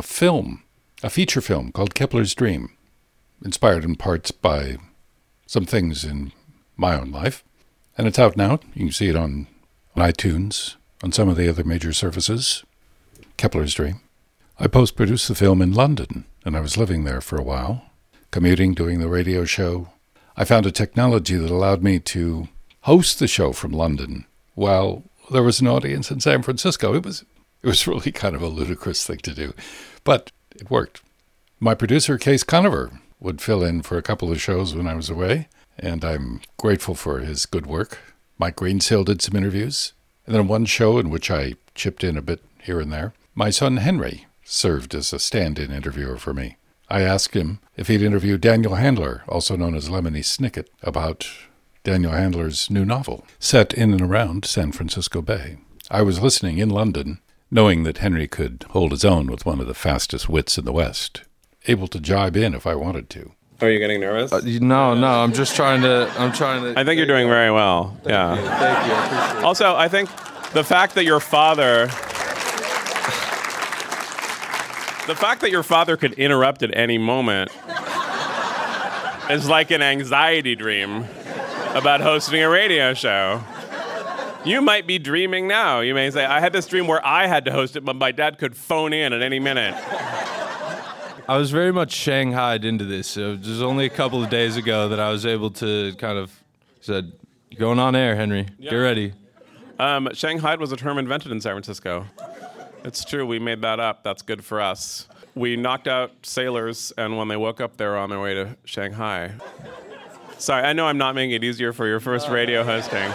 feature film called Kepler's Dream, inspired in parts by some things in my own life. And it's out now. You can see it on iTunes, on some of the other major services. Kepler's Dream. I post-produced the film in London, and I was living there for a while, commuting, doing the radio show. I found a technology that allowed me to host the show from London while there was an audience in San Francisco. It was really kind of a ludicrous thing to do, but it worked. My producer, Case Conover, would fill in for a couple of shows when I was away, and I'm grateful for his good work. Mike Greensill did some interviews, and then one show in which I chipped in a bit here and there, my son Henry served as a stand-in interviewer for me. I asked him if he'd interview Daniel Handler, also known as Lemony Snicket, about Daniel Handler's new novel, set in and around San Francisco Bay. I was listening in London, knowing that Henry could hold his own with one of the fastest wits in the West, able to jibe in if I wanted to. Are you getting nervous? No, I'm just trying to. I think you're doing very well. Thank you. Also, I think the fact that your father could interrupt at any moment is like an anxiety dream about hosting a radio show. You might be dreaming now. You may say, I had this dream where I had to host it, but my dad could phone in at any minute. I was very much shanghaied into this. It was only a couple of days ago that I was able to kind of said, "Going on air, Henry. Get ready." Shanghaied was a term invented in San Francisco. It's true. We made that up. That's good for us. We knocked out sailors, and when they woke up, they were on their way to Shanghai. Sorry, I know I'm not making it easier for your first radio hosting.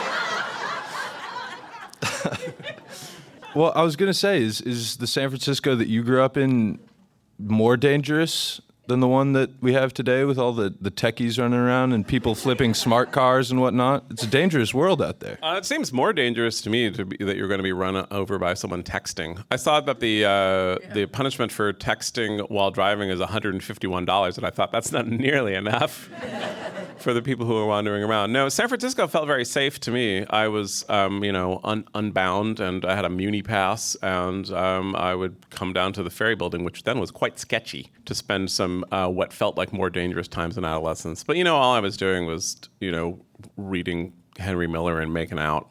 Well, I was going to say, is the San Francisco that you grew up in more dangerous than the one that we have today with all the techies running around and people flipping smart cars and whatnot? It's a dangerous world out there. It seems more dangerous to me that you're going to be run over by someone texting. I saw that the punishment for texting while driving is $151, and I thought that's not nearly enough for the people who are wandering around. No, San Francisco felt very safe to me. I was, unbound, and I had a Muni pass, and I would come down to the ferry building, which then was quite sketchy, to spend some what felt like more dangerous times in adolescence. But, all I was doing was, reading Henry Miller and making out.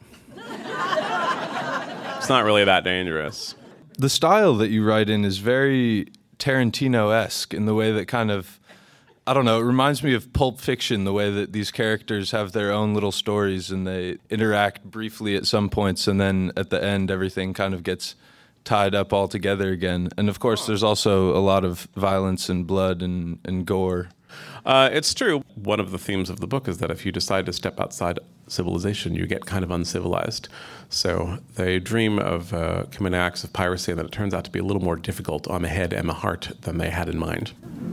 It's not really that dangerous. The style that you write in is very Tarantino-esque in the way that kind of, I don't know, it reminds me of Pulp Fiction, the way that these characters have their own little stories and they interact briefly at some points, and then at the end everything kind of gets tied up all together again. And of course there's also a lot of violence and blood and gore. It's true. One of the themes of the book is that if you decide to step outside civilization, you get kind of uncivilized. So they dream of committing acts of piracy, and then it turns out to be a little more difficult on the head and the heart than they had in mind.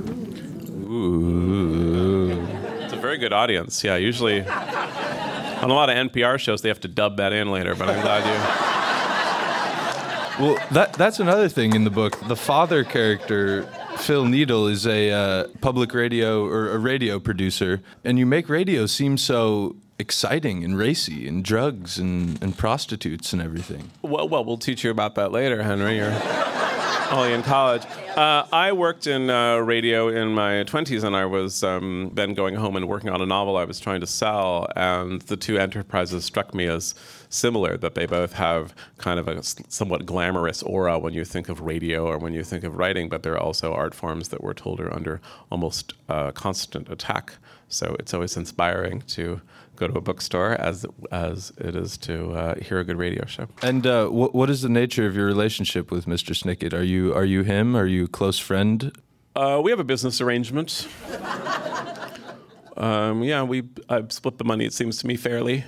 Ooh. It's a very good audience. Yeah, usually on a lot of NPR shows they have to dub that in later, but I'm glad you... Well, that's another thing in the book. The father character, Phil Needle, is a public radio or a radio producer, and you make radio seem so exciting and racy and drugs and prostitutes and everything. Well, we'll teach you about that later, Henry. You're only in college. I worked in radio in my 20s, and I was then going home and working on a novel I was trying to sell, and the two enterprises struck me as similar, that they both have kind of a somewhat glamorous aura when you think of radio or when you think of writing, but they're also art forms that we're told are under almost constant attack. So it's always inspiring to go to a bookstore as it is to hear a good radio show. And what is the nature of your relationship with Mr. Snicket? Are you him? Are you a close friend? We have a business arrangement. I've split the money, it seems to me, fairly.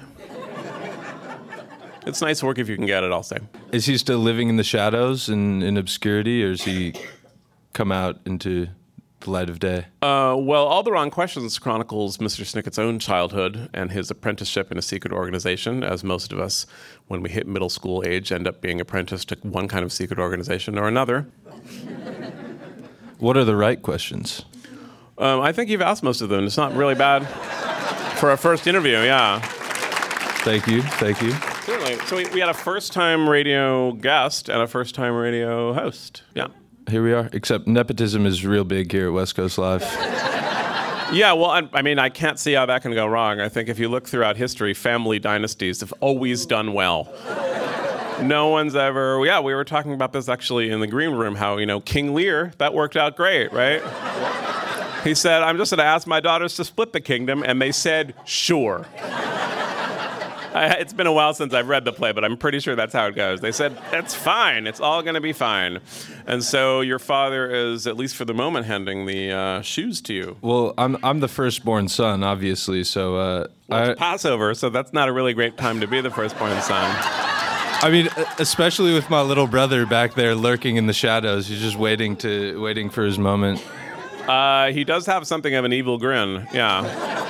It's nice work if you can get it, I'll say. Is he still living in the shadows and in obscurity, or has he come out into the light of day? Well, All the Wrong Questions chronicles Mr. Snicket's own childhood and his apprenticeship in a secret organization, as most of us, when we hit middle school age, end up being apprenticed to one kind of secret organization or another. What are the right questions? I think you've asked most of them. It's not really bad for a first interview, yeah. Thank you. Certainly. So we had a first-time radio guest and a first-time radio host. Yeah. Here we are. Except nepotism is real big here at West Coast Live. Yeah, well, I mean, I can't see how that can go wrong. I think if you look throughout history, family dynasties have always done well. No one's ever... Yeah, we were talking about this actually in the green room, how, King Lear, that worked out great, right? He said, I'm just going to ask my daughters to split the kingdom, and they said, sure. It's been a while since I've read the play, but I'm pretty sure that's how it goes. They said, it's fine. It's all going to be fine. And so your father is, at least for the moment, handing the shoes to you. Well, I'm the firstborn son, obviously, so... it's Passover, so that's not a really great time to be the firstborn son. I mean, especially with my little brother back there lurking in the shadows. He's just waiting for his moment. He does have something of an evil grin, yeah.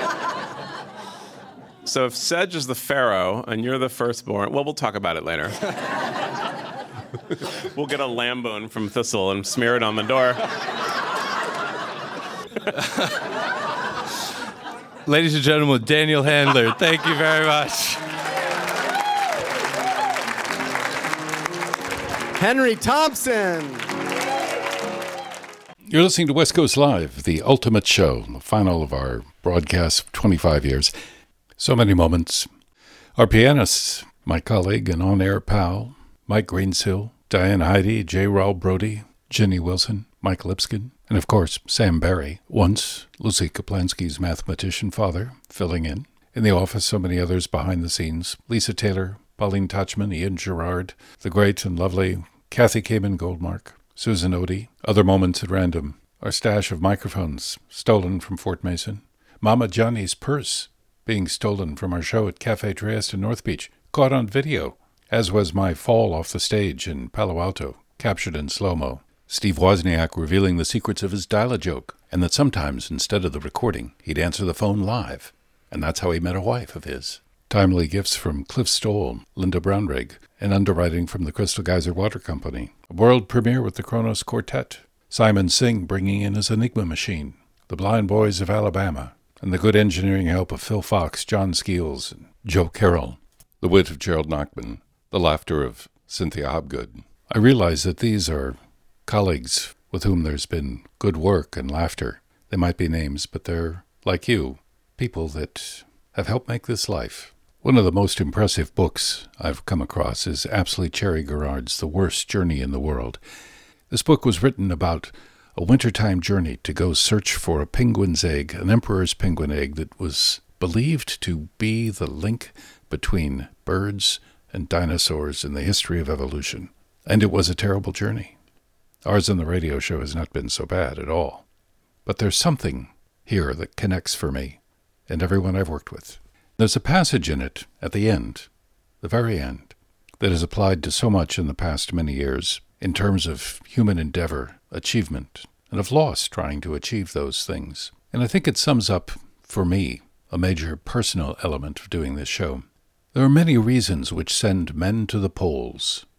So if Sedge is the pharaoh and you're the firstborn, well, we'll talk about it later. We'll get a lamb bone from Thistle and smear it on the door. Ladies and gentlemen, Daniel Handler, thank you very much. Henry Thompson. You're listening to West Coast Live, the ultimate show, the final of our broadcast of 25 years. So many moments. Our pianists, my colleague and on-air pal, Mike Greensill, Diane Heidi, J. Raul Brody, Jenny Wilson, Mike Lipskin, and of course, Sam Barry, once Lucy Kaplansky's mathematician father, filling in. In the office, so many others behind the scenes, Lisa Taylor, Pauline Touchman, Ian Gerard, the great and lovely Kathy Kamen Goldmark, Susan Odie, other moments at random, our stash of microphones stolen from Fort Mason, Mama Johnny's purse being stolen from our show at Cafe Trieste in North Beach, caught on video, as was my fall off the stage in Palo Alto, captured in slow-mo. Steve Wozniak revealing the secrets of his dial-a-joke, and that sometimes, instead of the recording, he'd answer the phone live, and that's how he met a wife of his. Timely gifts from Cliff Stoll, Linda Brownrigg, and underwriting from the Crystal Geyser Water Company. A world premiere with the Kronos Quartet. Simon Singh bringing in his Enigma machine. The Blind Boys of Alabama. And the good engineering help of Phil Fox, John Skeels, and Joe Carroll. The wit of Gerald Nachman. The laughter of Cynthia Hobgood. I realize that these are colleagues with whom there's been good work and laughter. They might be names, but they're, like you, people that have helped make this life. One of the most impressive books I've come across is Apsley Cherry Garrard's The Worst Journey in the World. This book was written about a wintertime journey to go search for a penguin's egg, an emperor's penguin egg that was believed to be the link between birds and dinosaurs in the history of evolution. And it was a terrible journey. Ours on the radio show has not been so bad at all. But there's something here that connects for me and everyone I've worked with. There's a passage in it at the end, the very end, that is applied to so much in the past many years in terms of human endeavor, achievement, and of loss trying to achieve those things. And I think it sums up, for me, a major personal element of doing this show. There are many reasons which send men to the poles.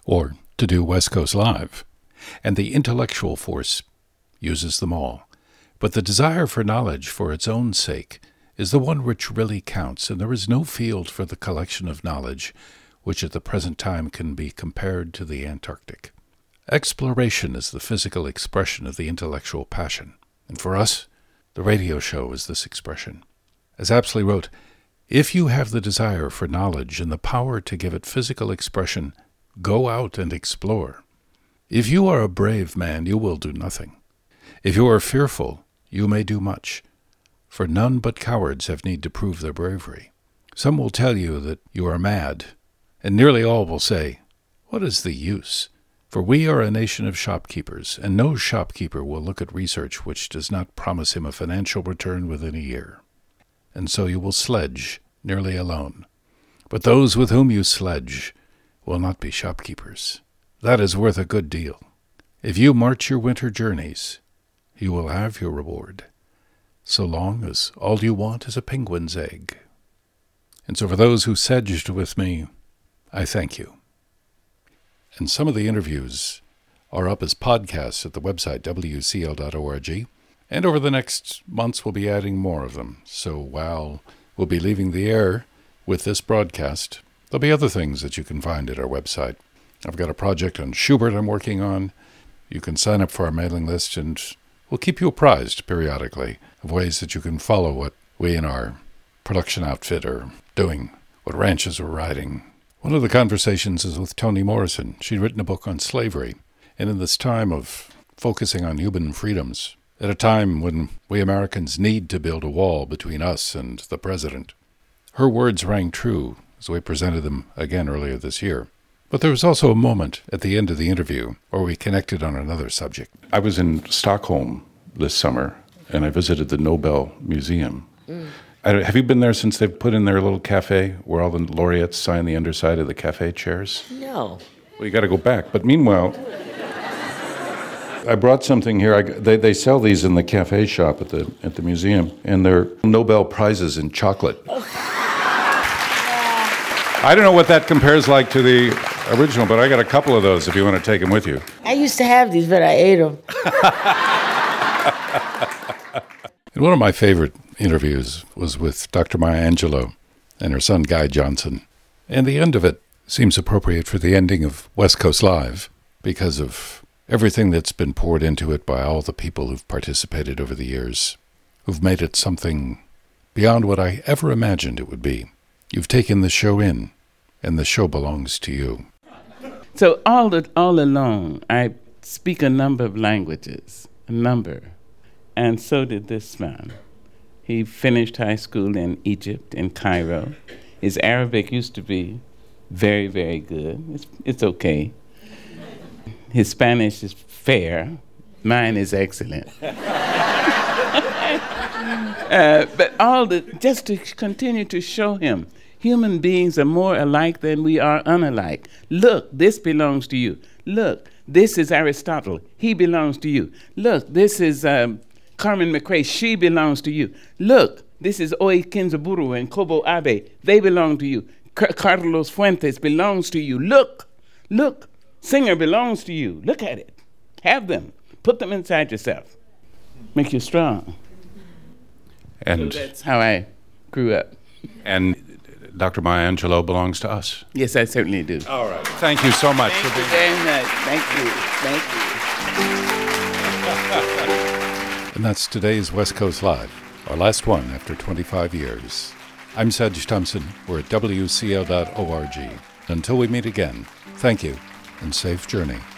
or to do West Coast Live. And the intellectual force uses them all. But the desire for knowledge for its own sake is the one which really counts, and there is no field for the collection of knowledge which at the present time can be compared to the Antarctic. Exploration is the physical expression of the intellectual passion, and for us, the radio show is this expression. As Apsley wrote, if you have the desire for knowledge and the power to give it physical expression, go out and explore. If you are a brave man, you will do nothing. If you are fearful, you may do much, for none but cowards have need to prove their bravery. Some will tell you that you are mad, and nearly all will say, what is the use? For we are a nation of shopkeepers, and no shopkeeper will look at research which does not promise him a financial return within a year. And so you will sledge, nearly alone. But those with whom you sledge will not be shopkeepers. That is worth a good deal. If you march your winter journeys, you will have your reward, so long as all you want is a penguin's egg. And so for those who sedged with me, I thank you. And some of the interviews are up as podcasts at the website wcl.org, and over the next months we'll be adding more of them. So while we'll be leaving the air with this broadcast, there'll be other things that you can find at our website. I've got a project on Schubert I'm working on. You can sign up for our mailing list, and we'll keep you apprised periodically of ways that you can follow what we in our production outfit are doing, what ranches we're riding. One of the conversations is with Toni Morrison. She'd written a book on slavery, and in this time of focusing on human freedoms, at a time when we Americans need to build a wall between us and the president, her words rang true as we presented them again earlier this year. But there was also a moment at the end of the interview where we connected on another subject. I was in Stockholm this summer, and I visited the Nobel Museum. Have you been there since they've put in their little cafe where all the laureates sign the underside of the cafe chairs? No. Well, you got to go back. But meanwhile, I brought something here. They sell these in the cafe shop at the museum, and they're Nobel Prizes in chocolate. I don't know what that compares like to the original, but I got a couple of those if you want to take them with you. I used to have these, but I ate them. And one of my favorite interviews was with Dr. Maya Angelou and her son Guy Johnson. And the end of it seems appropriate for the ending of West Coast Live because of everything that's been poured into it by all the people who've participated over the years, who've made it something beyond what I ever imagined it would be. You've taken the show in, and the show belongs to you. So all along, I speak a number of languages, and so did this man. He finished high school in Egypt, in Cairo. His Arabic used to be very, very good. It's okay. His Spanish is fair. Mine is excellent. But just to continue to show him, human beings are more alike than we are unalike. Look, this belongs to you. Look, this is Aristotle. He belongs to you. Look, this is Carmen McRae. She belongs to you. Look, this is Oi Kenzaburu and Kobo Abe. They belong to you. Carlos Fuentes belongs to you. Look, Singer belongs to you. Look at it. Have them. Put them inside yourself. Make you strong. And so that's how I grew up. And Dr. Maya Angelou belongs to us. Yes, I certainly do. All right. Thank you so much Thank for being you very much. Thank you. And that's today's West Coast Live, our last one after 25 years. I'm Sedge Thompson. We're at WCL.org. Until we meet again, thank you and safe journey.